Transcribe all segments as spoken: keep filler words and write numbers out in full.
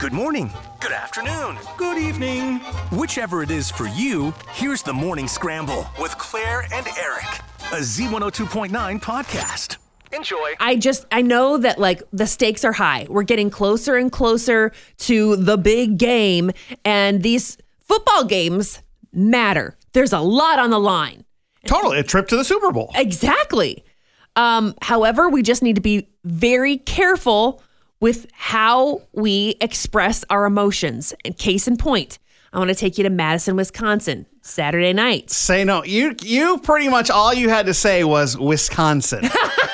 Good morning. Good afternoon. Good evening. Whichever it is for you, here's the Morning Scramble with Claire and Eric, a Z one oh two point nine podcast. Enjoy. I just, I know that like the stakes are high. We're getting closer and closer to the big game, and these football games matter. There's a lot on the line. Totally. A trip to the Super Bowl. Exactly. Um, however, we just need to be very careful with how we express our emotions. And case in point, I want to take you to Madison, Wisconsin, Saturday night. Say no. You you pretty much all you had to say was Wisconsin.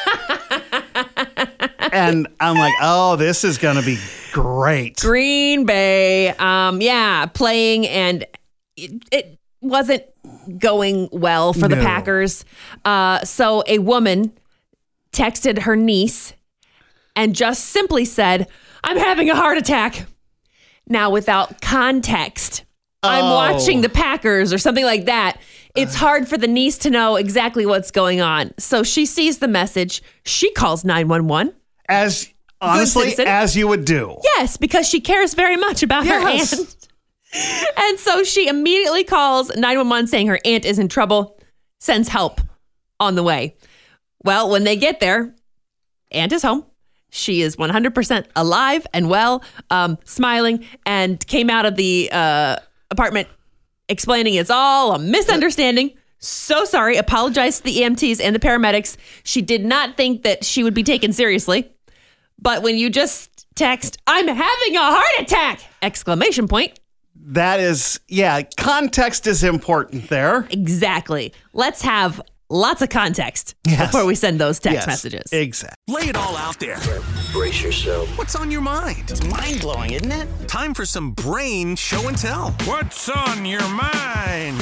And I'm like, oh, this is going to be great. Green Bay. Um, yeah, playing, and it, it wasn't going well for No. the Packers. Uh, so a woman texted her niece and just simply said, I'm having a heart attack. Now, without context, I'm Oh. watching the Packers or something like that. It's hard for the niece to know exactly what's going on. So she sees the message. She calls nine one one. As honestly citizen. as you would do. Yes, because she cares very much about Yes. her aunt. And so she immediately calls nine one one saying her aunt is in trouble, sends help on the way. Well, when they get there, aunt is home. She is one hundred percent alive and well, um, smiling, and came out of the uh, apartment explaining it's all a misunderstanding. So sorry. Apologized to the E M Ts and the paramedics. She did not think that she would be taken seriously. But when you just text, I'm having a heart attack! Exclamation point. That is, yeah, context is important there. Exactly. Let's have lots of context Yes. before we send those text Yes, messages. Exactly. Lay it all out there. Brace yourself. What's on your mind? It's mind-blowing, isn't it? Time for some brain show and tell. What's on your mind?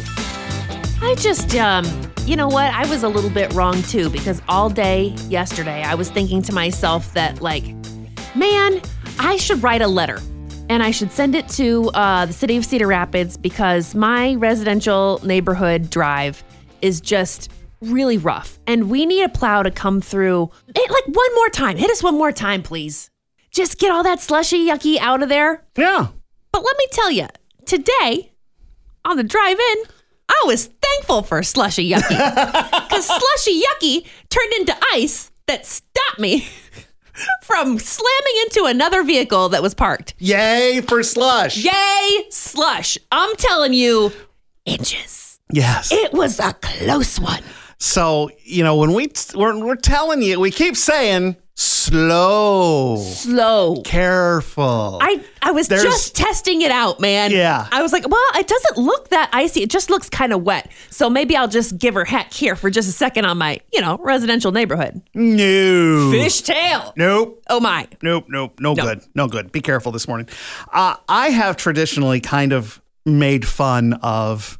I just, um, you know what? I was a little bit wrong too, because all day yesterday I was thinking to myself that, like, man, I should write a letter and I should send it to uh, the city of Cedar Rapids, because my residential neighborhood drive is just really rough and we need a plow to come through. It, like, one more time. Hit us one more time, please. Just get all that slushy yucky out of there. Yeah. But let me tell you, today on the drive-in, I was thankful for slushy yucky, because slushy yucky turned into ice that stopped me from slamming into another vehicle that was parked. Yay for slush. Yay, slush. I'm telling you, inches. Yes. It was a close one. So, you know, when we, we're, we're telling you, we keep saying slow, Slow. careful. I, I was There's- just testing it out, man. Yeah. I was like, well, it doesn't look that icy. It just looks kind of wet. So maybe I'll just give her heck here for just a second on my, you know, residential neighborhood. No. Fishtail. Nope. Oh, my. Nope. Nope. No, No. good. No good. Be careful this morning. Uh, I have traditionally kind of made fun of,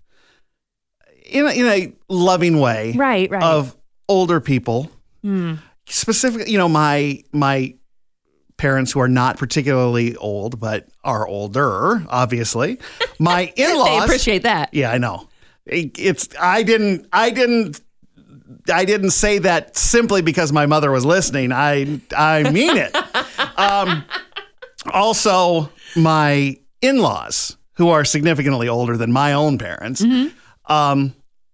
in a, in a loving way, Right, right. of older people. Specifically, you know, my my parents who are not particularly old, but are older, obviously. My in-laws. They appreciate that. Yeah, I know. It- It's I didn't I didn't I didn't say that simply because my mother was listening. I I mean it. um, also, my in-laws, who are significantly older than my own parents. Um,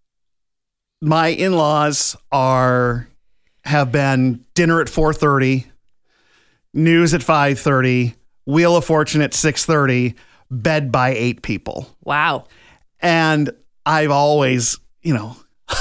my in-laws are have been dinner at four thirty, news at five thirty, Wheel of Fortune at six thirty, bed by eight people. Wow. And I've always, you know,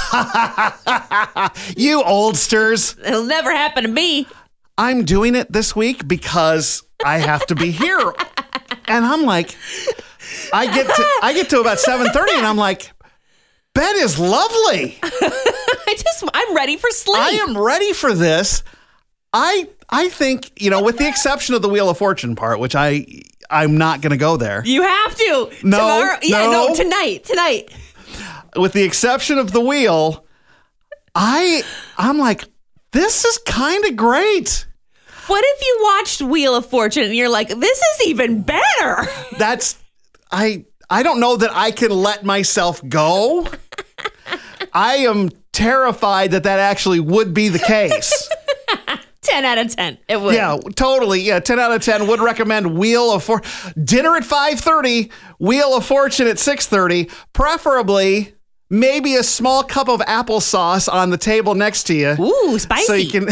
you oldsters, It'll never happen to me. I'm doing it this week because I have to be here. And I'm like, I get to I get to about seven thirty and I'm like, bed is lovely. I just, I'm ready for sleep. I am ready for this. I I think, you know, with the exception of the Wheel of Fortune part, which I I'm not going to go there. You have to. No, Tomorrow, yeah, no. no, tonight, tonight. With the exception of the wheel, I I'm like, this is kind of great. What if you watched Wheel of Fortune and you're like, this is even better? That's I I don't know that I can let myself go. I am terrified that that actually would be the case. ten out of ten. It would. Yeah, totally. Yeah, ten out of ten would recommend Wheel of For dinner at five thirty, Wheel of Fortune at six thirty, preferably maybe a small cup of applesauce on the table next to you. Ooh, spicy. So you can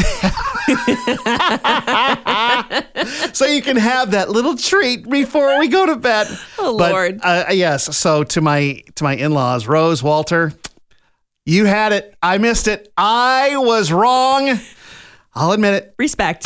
So you can have that little treat before we go to bed. Oh, but, Lord. Uh, yes, so to my to my in-laws, Rose, Walter, you had it. I missed it. I was wrong. I'll admit it. Respect.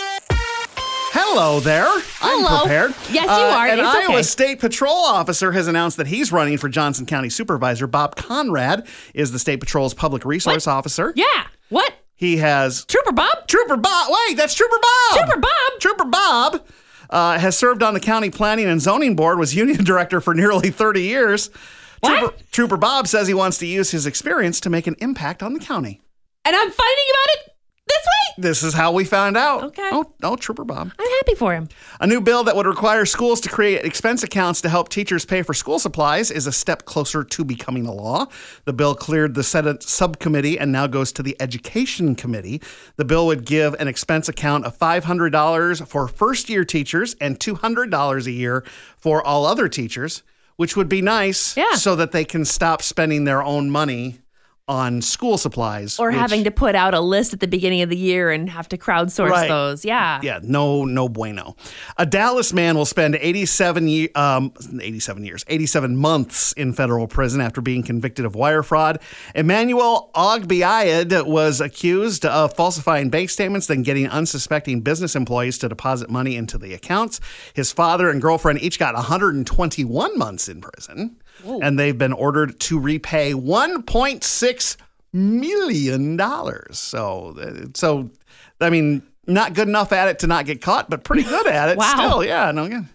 Hello there. Hello. I'm prepared. Yes, you are. An It's Iowa okay. State Patrol officer has announced that he's running for Johnson County Supervisor. Bob Conrad is the State Patrol's public resource What? officer. Yeah. What? He has Trooper Bob? Trooper Bob. Wait, that's Trooper Bob. Trooper Bob? Trooper Bob uh, has served on the County Planning and Zoning Board, was union director for nearly thirty years. What? Trooper, Trooper Bob says he wants to use his experience to make an impact on the county. And I'm fighting about it this week. This is how we found out. Okay. Oh, oh, Trooper Bob. I'm happy for him. A new bill that would require schools to create expense accounts to help teachers pay for school supplies is a step closer to becoming a law. The bill cleared the Senate subcommittee and now goes to the Education Committee. The bill would give an expense account of five hundred dollars for first-year teachers and two hundred dollars a year for all other teachers, which would be nice Yeah. so that they can stop spending their own money on school supplies. Or which- having to put out a list at the beginning of the year and have to crowdsource Right. those. Yeah. Yeah, no, no bueno. A Dallas man will spend eighty-seven, ye- um, eighty-seven years, eighty-seven months in federal prison after being convicted of wire fraud. Emmanuel Ogbiad was accused of falsifying bank statements, then getting unsuspecting business employees to deposit money into the accounts. His father and girlfriend each got one hundred twenty-one months in prison, and they've been ordered to repay one point six million dollars. So, uh, so, I mean, not good enough at it to not get caught, but pretty good at it Wow. still. Yeah. No, good.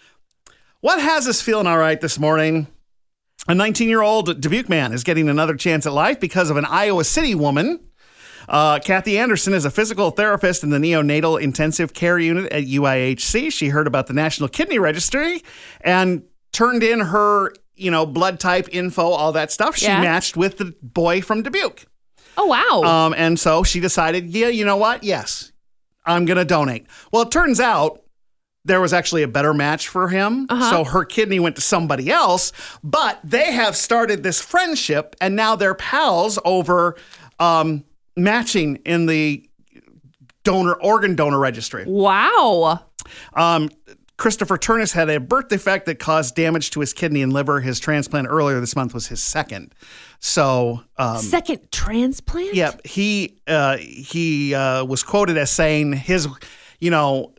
What has us feeling all right this morning? A nineteen-year-old Dubuque man is getting another chance at life because of an Iowa City woman. Uh, Kathy Anderson is a physical therapist in the neonatal intensive care unit at U I H C. She heard about the National Kidney Registry and turned in her, you know, blood type info, all that stuff. She Yeah. matched with the boy from Dubuque. Oh, wow. Um, and so she decided, yeah, you know what? Yes, I'm going to donate. Well, it turns out there was actually a better match for him. Uh-huh. So her kidney went to somebody else, but they have started this friendship and now they're pals over um, matching in the donor organ donor registry. wow. Um, Christopher Turnus had a birth defect that caused damage to his kidney and liver. His transplant earlier this month was his second. So, um, Second transplant? yeah, he uh, he uh, was quoted as saying his, you know,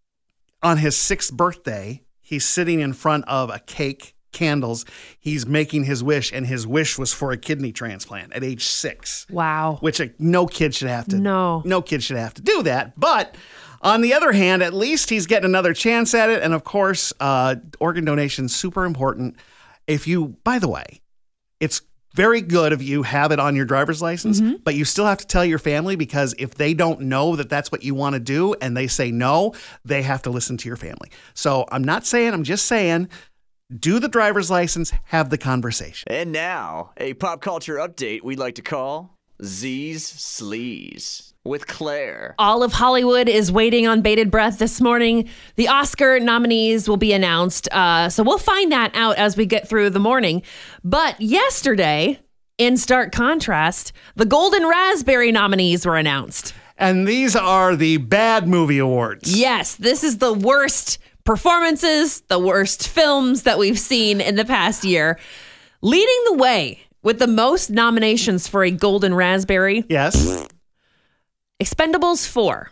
on his sixth birthday, he's sitting in front of a cake, candles. He's making his wish, and his wish was for a kidney transplant at age six. Wow. Which uh, no kid should have to. No. no kid should have to do that. But on the other hand, at least he's getting another chance at it. And of course, uh, organ donation super important. If you, by the way, it's very good if you have it on your driver's license, Mm-hmm. but you still have to tell your family because if they don't know that that's what you want to do and they say no, they have to listen to your family. So I'm not saying, I'm just saying, do the driver's license, have the conversation. And now, a pop culture update we'd like to call Z's Sleaze with Claire. All of Hollywood is waiting on bated breath this morning. The Oscar nominees will be announced. Uh, so we'll find that out as we get through the morning. But yesterday, in stark contrast, the Golden Raspberry nominees were announced. And these are the bad movie awards. Yes, this is the worst performances, the worst films that we've seen in the past year. Leading the way with the most nominations for a Golden Raspberry, Yes. Expendables four.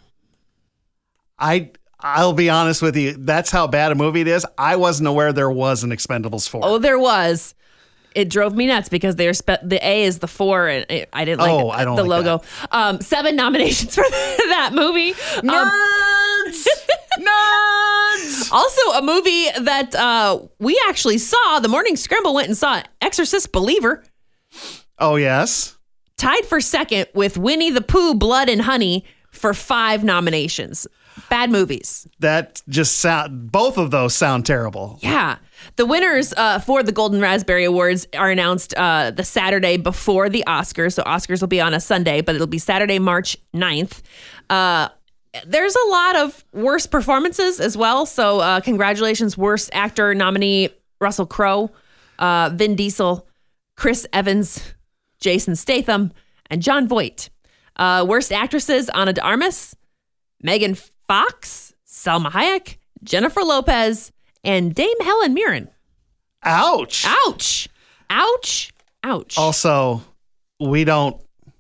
I I'll be honest with you. That's how bad a movie it is. I wasn't aware there was an Expendables four. Oh, there was. It drove me nuts because they're spe- the A is the four, and it, I didn't like Oh, it, I don't the like logo. Um, seven nominations for that movie. Um, Nerds! Nerds! also, a movie that uh, we actually saw. The Morning Scramble went and saw Exorcist Believer, Oh, yes. tied for second with Winnie the Pooh, Blood and Honey for five nominations. Bad movies. That just sound, both of those sound terrible. Yeah. The winners uh, for the Golden Raspberry Awards are announced uh, the Saturday before the Oscars. So Oscars will be on a Sunday, but it'll be Saturday, March ninth. Uh, there's a lot of worst performances as well. So uh, congratulations, worst actor nominee Russell Crowe, uh, Vin Diesel, Chris Evans, Jason Statham, and Jon Voight. Uh, worst actresses, Ana de Armas, Megan Fox, Salma Hayek, Jennifer Lopez, and Dame Helen Mirren. Ouch. Ouch. Ouch. Ouch. Also, we don't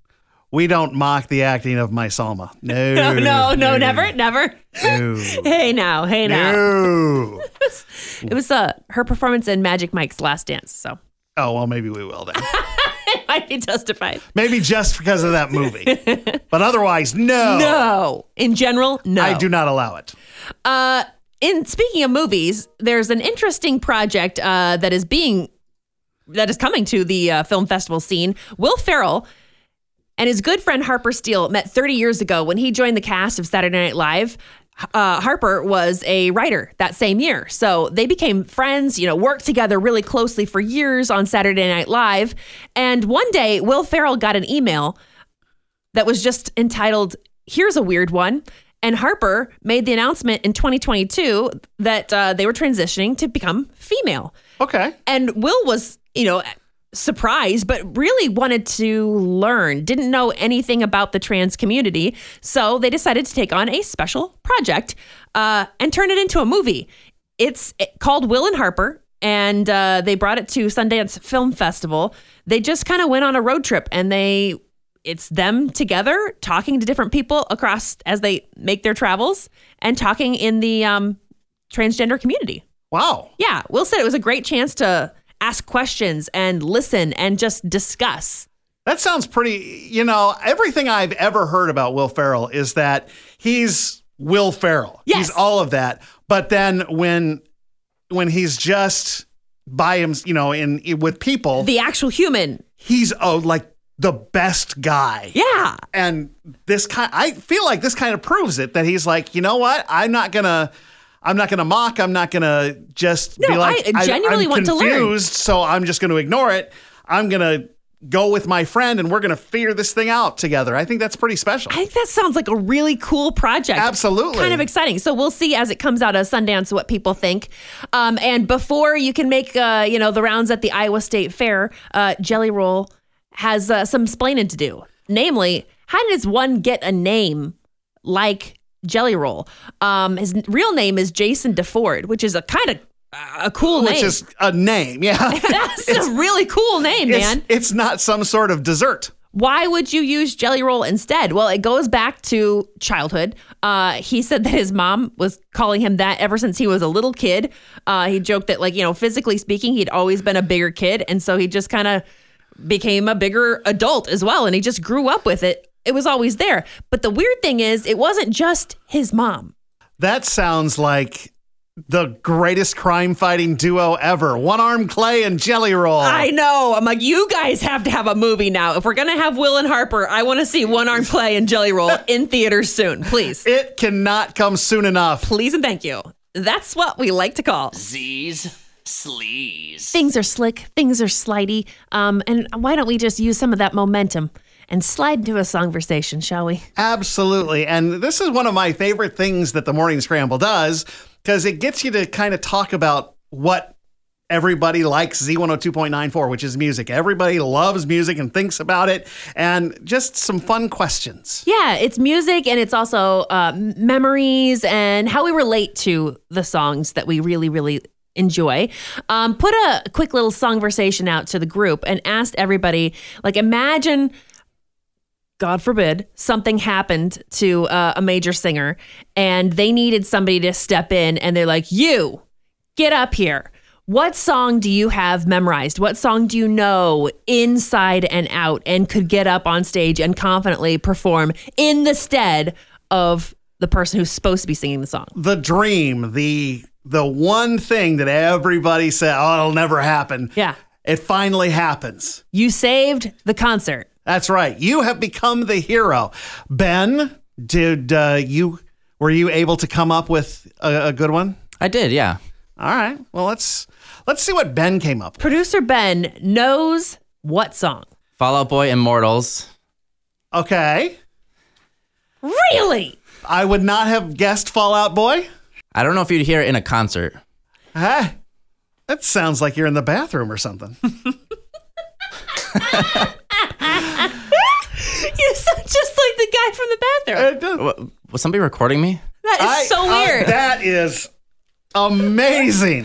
we don't mock the acting of my Salma. No. No, no, no, never, never. No. Hey now, hey now. No. It was uh, her performance in Magic Mike's Last Dance, so Oh, well, maybe we will then. it might be justified. Maybe just because of that movie. But otherwise, no. No. In general, no. I do not allow it. Uh, in speaking of movies, there's an interesting project uh, that is being that is coming to the uh, film festival scene. Will Ferrell and his good friend Harper Steele met thirty years ago when he joined the cast of Saturday Night Live. Uh, Harper was a writer that same year. So they became friends, you know, worked together really closely for years on Saturday Night Live. And one day, Will Ferrell got an email that was just entitled, "Here's a Weird One." And Harper made the announcement in twenty twenty-two that uh, they were transitioning to become female. Okay. And Will was, you know, surprised, but really wanted to learn, didn't know anything about the trans community. So they decided to take on a special project uh, and turn it into a movie. It's called Will and Harper, and uh, they brought it to Sundance Film Festival. They just kind of went on a road trip, and they it's them together talking to different people across as they make their travels and talking in the um, transgender community. Wow. Yeah, Will said it was a great chance to ask questions and listen and just discuss. That sounds pretty, you know, everything I've ever heard about Will Ferrell is that he's Will Ferrell. Yes. He's all of that. But then when when he's just by him, you know, in, in with people, The actual human. he's oh like the best guy. Yeah. And this kind I feel like this kind of proves it, that he's like, you know what? I'm not gonna I'm not going to mock. I'm not going to just No, be like, I genuinely I'm want to learn. confused, so I'm just going to ignore it. I'm going to go with my friend and we're going to figure this thing out together. I think that's pretty special. I think that sounds like a really cool project. Absolutely. Kind of exciting. So we'll see as it comes out of Sundance what people think. Um, and before you can make, uh, you know, the rounds at the Iowa State Fair, uh, Jelly Roll has uh, some splaining to do. Namely, how does one get a name like Jelly Roll? Um, his real name is Jason DeFord, which is a kind of uh, a cool Which name. is a name, yeah. That's a really cool name, it's, man. It's not some sort of dessert. Why would you use Jelly Roll instead? Well, it goes back to childhood. Uh, he said that his mom was calling him that ever since he was a little kid. Uh, he joked that, like, you know, physically speaking, he'd always been a bigger kid. And so he just kind of became a bigger adult as well. And he just grew up with it. It was always there. But the weird thing is, it wasn't just his mom. That sounds like the greatest crime fighting duo ever. One Arm Clay and Jelly Roll. I know. I'm like, you guys have to have a movie now. If we're going to have Will and Harper, I want to see One Arm Clay and Jelly Roll in theaters soon. Please. It cannot come soon enough. Please and thank you. That's what we like to call Z's Sleaze. things are slick, things are slidey. Um, and why don't we just use some of that momentum and slide into a songversation, shall we? Absolutely. And this is one of my favorite things that the Morning Scramble does, because it gets you to kind of talk about what everybody likes Z one oh two point nine for, which is music. Everybody loves music and thinks about it, and just some fun questions. Yeah, it's music, and it's also uh, memories and how we relate to the songs that we really, really enjoy. Um, put a quick little songversation out to the group and asked everybody, like, imagine, God forbid, something happened to uh, a major singer and they needed somebody to step in, and they're like, you, get up here. What song do you have memorized? What song do you know inside and out and could get up on stage and confidently perform in the stead of the person who's supposed to be singing the song? The dream, the the one thing that everybody said, oh, it'll never happen. Yeah. It finally happens. You saved the concert. That's right. You have become the hero. Ben, did uh, you were you able to come up with a, a good one? I did, yeah. All right. Well, let's let's see what Ben came up with. Producer Ben knows what song. Fall Out Boy, Immortals. Okay. Really? I would not have guessed Fall Out Boy. I don't know if you'd hear it in a concert. Ah, that sounds like you're in the bathroom or something. You sound just like the guy from the bathroom. It does. Wa- Was somebody recording me? That is I- so I- weird. that is amazing.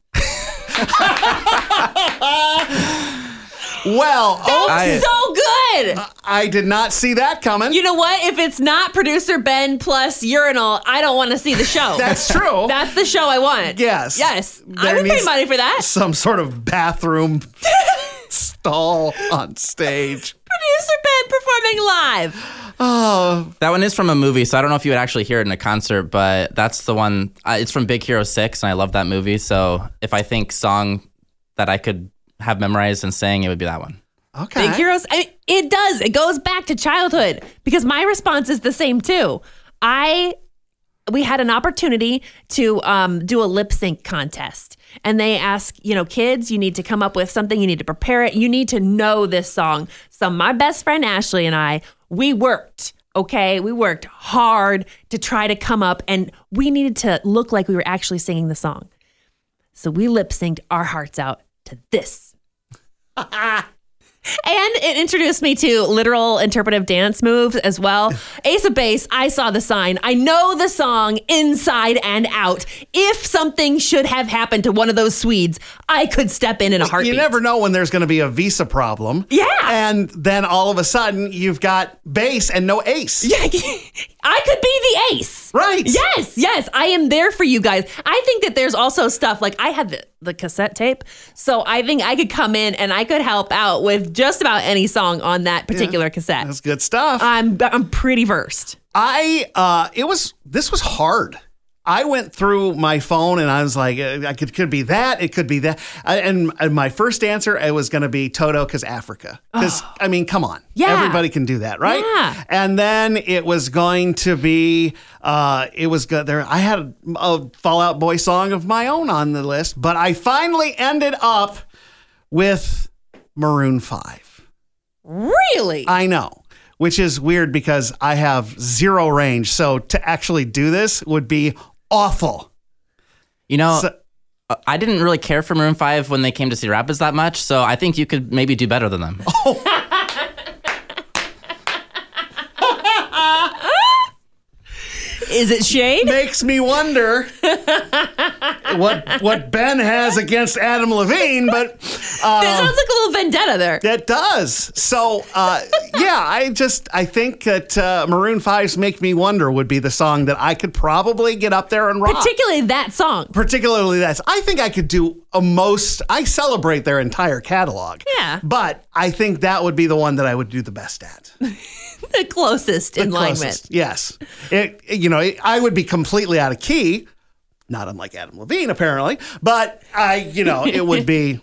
Well, oh, I- so good. I did not see that coming. You know what? If it's not producer Ben plus urinal, I don't want to see the show. That's true. That's the show I want. Yes. Yes. There I would pay needs money for that. Some sort of bathroom stall on stage. Producer Ben performing live. Oh, That one is from a movie, so I don't know if you would actually hear it in a concert, but that's the one. Uh, it's from Big Hero six, and I love that movie. So if I think song that I could have memorized and sang, it would be that one. okay. Big Heroes. I, it does. It goes back to childhood because my response is the same too. I we had an opportunity to um, do a lip sync contest, and they ask, you know, kids, you need to come up with something. You need to prepare it. You need to know this song. So my best friend Ashley and I, we worked. Okay, we worked hard to try to come up, and we needed to look like we were actually singing the song. So we lip synced our hearts out to this. And it introduced me to literal interpretive dance moves as well. Ace of Base, I saw the sign. I know the song inside and out. If something should have happened to one of those Swedes, I could step in in a heartbeat. You never know when there's going to be a visa problem. Yeah. And then all of a sudden, you've got bass and no ace. Yeah, I could be the ace. Right. Yes, yes. I am there for you guys. I think that there's also stuff like I had the, the cassette tape. So I think I could come in and I could help out with just about any song on that particular cassette. That's good stuff. I'm I'm pretty versed. I, uh, it was, this was hard. I went through my phone and I was like, uh, I could, could be that. It could be that. I, and, and my first answer, it was going to be Toto because Africa. Because, I mean, come on. Yeah. Everybody can do that, right? Yeah. And then it was going to be, uh, it was good there. I had a, a Fall Out Boy song of my own on the list, but I finally ended up with Maroon five. Really? I know. Which is weird because I have zero range. So to actually do this would be awful. You know, So- uh, I didn't really care for Maroon five when they came to Cedar Rapids that much, so I think you could maybe do better than them. Is it shade? Makes me wonder what what Ben has against Adam Levine, but uh, It sounds like a little vendetta there. it does. So uh, yeah, I just I think that uh, Maroon five's "Make Me Wonder" would be the song that I could probably get up there and rock. Particularly that song. Particularly that. I think I could do a most. I celebrate their entire catalog. Yeah. But I think that would be the one that I would do the best at. The closest in line Closest. with. Yes. It, you know, it, I would be completely out of key, not unlike Adam Levine, apparently, but I, you know, it would be,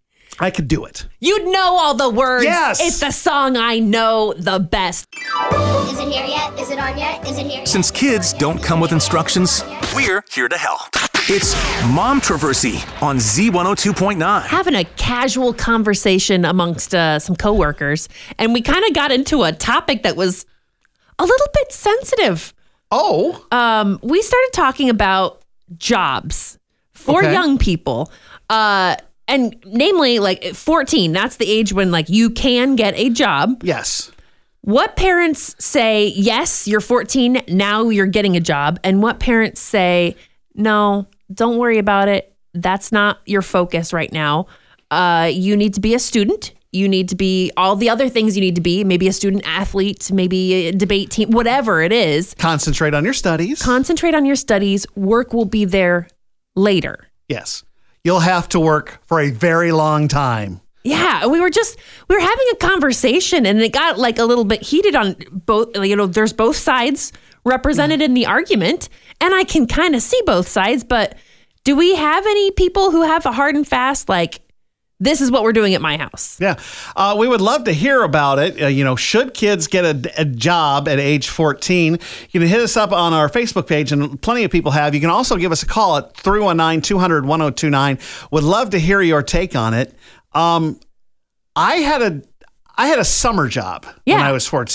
I could do it. You'd know all the words. Yes. It's the song I know the best. Is it here yet? Is it on yet? Is it here yet? Since kids don't come with instructions, we're here to help. It's Momtroversy on Z one oh two point nine. Having a casual conversation amongst uh, some coworkers, and we kind of got into a topic that was a little bit sensitive. Oh, Um, we started talking about jobs for Okay. young people. Uh, and namely, like fourteen, that's the age when like you can get a job. yes. What parents say, yes, you're fourteen, now you're getting a job. And what parents say, no, don't worry about it. That's not your focus right now. Uh, you need to be a student. You need to be all the other things you need to be, maybe a student athlete, maybe a debate team, whatever it is. Concentrate on your studies. Concentrate on your studies. Work will be there later. Yes. You'll have to work for a very long time. Yeah, we were just we were having a conversation, and it got like a little bit heated on both. You know, there's both sides represented in the argument, and I can kind of see both sides. But do we have any people who have a hard and fast like this is what we're doing at my house? Yeah. Uh, we would love to hear about it. Uh, you know, should kids get a, a job at age fourteen? You can hit us up on our Facebook page, and plenty of people have. You can also give us a call at three one nine, two hundred, one oh two nine. Would love to hear your take on it. Um, I had a I had a summer job when Yeah. I was fourteen.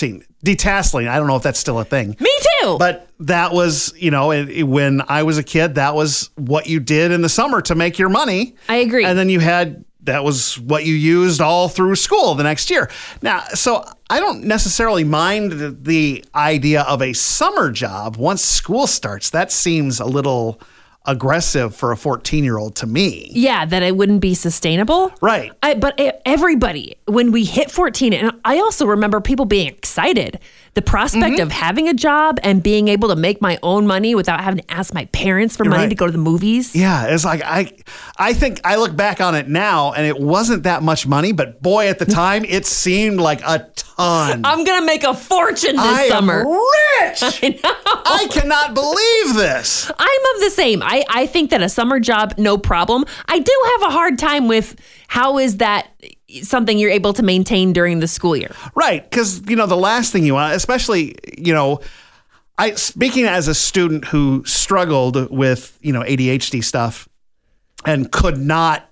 detasseling. I don't know if that's still a thing. Me too. But that was, you know, it, it- when I was a kid, that was what you did in the summer to make your money. I agree. And then you had, that was what you used all through school the next year. Now, so I don't necessarily mind the, the idea of a summer job once school starts. That seems a little aggressive for a fourteen-year-old to me. Yeah, that it wouldn't be sustainable. Right. I, but e- everybody, when we hit fourteen, and I also remember people being excited. The prospect of having a job and being able to make my own money without having to ask my parents for money Right. to go to the movies. Yeah, it's like I I think I look back on it now and it wasn't that much money, but boy, at the time it seemed like a ton. I'm going to make a fortune this I summer. am rich. I know. I cannot believe this. I'm of the same. I, I think that a summer job, no problem. I do have a hard time with how is that something you're able to maintain during the school year. Right, because you know the last thing you want, especially you know, I speaking as a student who struggled with you know A D H D stuff and could not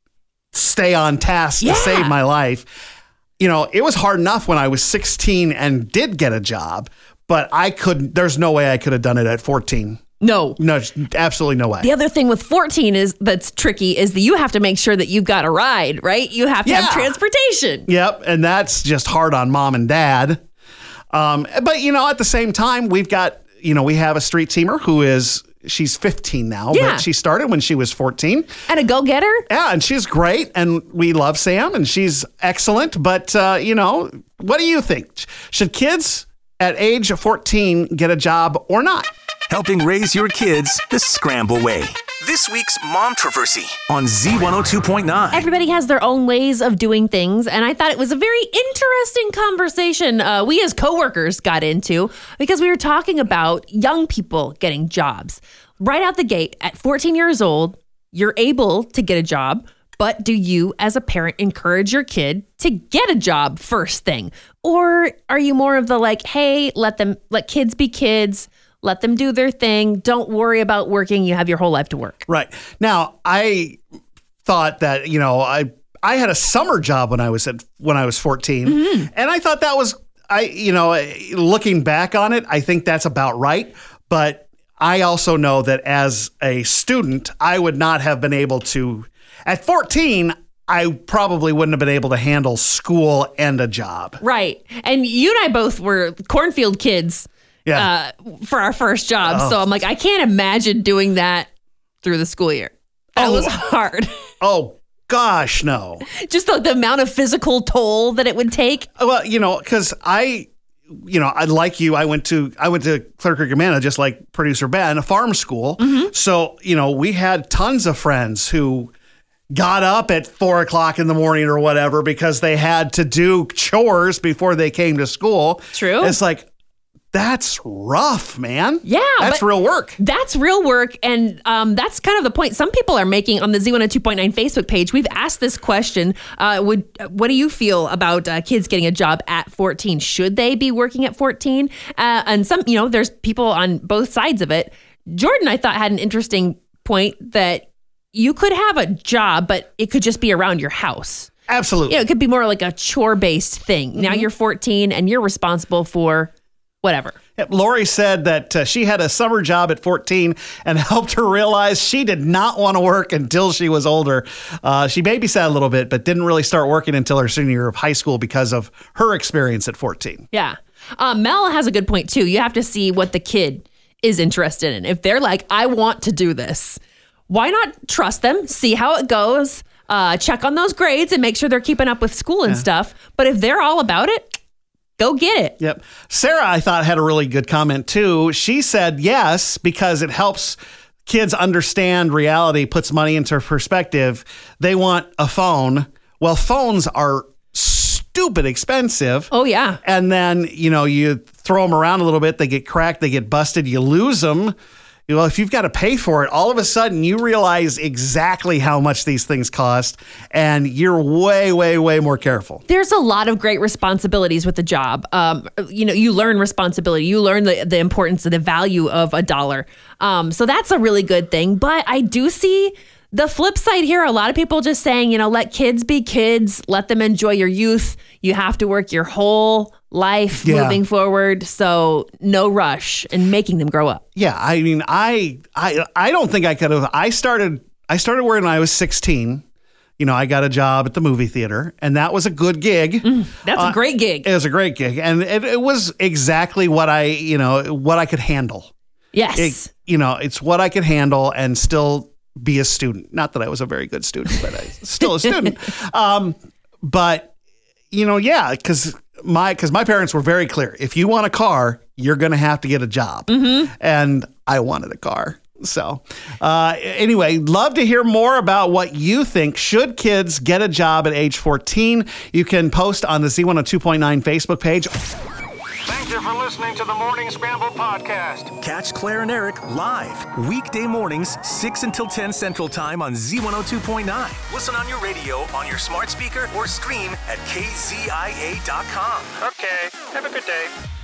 stay on task Yeah. to save my life. You know, it was hard enough when I was sixteen and did get a job, but I couldn't. There's no way I could have done it at fourteen. No. No, absolutely no way. The other thing with fourteen is that's tricky is that you have to make sure that you've got a ride, right? You have to Yeah. have transportation. Yep, and that's just hard on mom and dad. Um, but you know, at the same time, we've got you know we have a street teamer who is she's fifteen now, Yeah. but she started when she was fourteen. And a go-getter? Yeah, and she's great, and we love Sam, and she's excellent. But uh, you know, what do you think? Should kids at age fourteen get a job or not? Helping raise your kids the Scramble way. This week's Momtroversy on Z one oh two point nine. Everybody has their own ways of doing things, and I thought it was a very interesting conversation uh, we as coworkers got into because we were talking about young people getting jobs. Right out the gate, at fourteen years old, you're able to get a job, but do you as a parent encourage your kid to get a job first thing? Or are you more of the like, hey, let them let kids be kids, let them do their thing, don't worry about working, you have your whole life to work. Right. Now, I thought that, you know, I I had a summer job when I was at when I was fourteen. And I thought that was I you know, looking back on it, I think that's about right, but I also know that as a student, I would not have been able to at fourteen I probably wouldn't have been able to handle school and a job. Right. And you and I both were cornfield kids. Yeah. Uh, for our first job. Oh. So I'm like, I can't imagine doing that through the school year. That Oh. was hard. Oh gosh, no. Just the, the amount of physical toll that it would take. Well, you know, because I, you know, I like you. I went to I went to Clear Creek Amana, just like producer Ben, a farm school. So you know, we had tons of friends who got up at four o'clock in the morning or whatever because they had to do chores before they came to school. True. It's like that's rough, man. Yeah, that's but- real work. That's real work. And um, that's kind of the point some people are making on the Z one oh two point nine Facebook page. We've asked this question. Uh, would What do you feel about uh, kids getting a job at fourteen? Should they be working at fourteen? Uh, and some, you know, there's people on both sides of it. Jordan, I thought, had an interesting point that you could have a job, but it could just be around your house. Absolutely. You know, it could be more like a chore-based thing. Now you're fourteen and you're responsible for whatever. Yep, Lori said that uh, she had a summer job at fourteen and helped her realize she did not want to work until she was older. Uh, she babysat a little bit, but didn't really start working until her senior year of high school because of her experience at fourteen. Yeah. Uh, Mel has a good point, too. You have to see what the kid is interested in. If they're like, I want to do this, why not trust them, see how it goes, uh, check on those grades and make sure they're keeping up with school and stuff. But if they're all about it, go get it. Yep. Sarah, I thought, had a really good comment, too. She said yes, because it helps kids understand reality, puts money into perspective. They want a phone. Well, phones are stupid expensive. Oh, yeah. And then, you know, you throw them around a little bit, they get cracked, they get busted, you lose them. Well, if you've got to pay for it, all of a sudden you realize exactly how much these things cost, and you're way, way, way more careful. There's a lot of great responsibilities with the job. Um, you know, you learn responsibility. You learn the, the importance of the value of a dollar. Um, so that's a really good thing. But I do see the flip side here. A lot of people just saying, you know, let kids be kids. Let them enjoy your youth. You have to work your whole life Yeah. moving forward. So no rush in making them grow up. Yeah, I mean, I I I don't think I could have. I started I started when I was sixteen. You know, I got a job at the movie theater, and that was a good gig. That's Uh, a great gig. It was a great gig, and it, it was exactly what I, you know, what I could handle. Yes. It, you know, it's what I could handle and still be a student. Not that I was a very good student, but I still a student. Um, but you know, yeah, because my because my parents were very clear. If you want a car, you're going to have to get a job, Mm-hmm. and I wanted a car. So, uh, anyway, love to hear more about what you think. Should kids get a job at age fourteen? You can post on the Z one oh two point nine Facebook page. Thank you for listening to the Morning Scramble podcast. Catch Claire and Eric live weekday mornings, six until ten Central Time on Z one oh two point nine. Listen on your radio, on your smart speaker, or stream at K Z I A dot com. Okay, have a good day.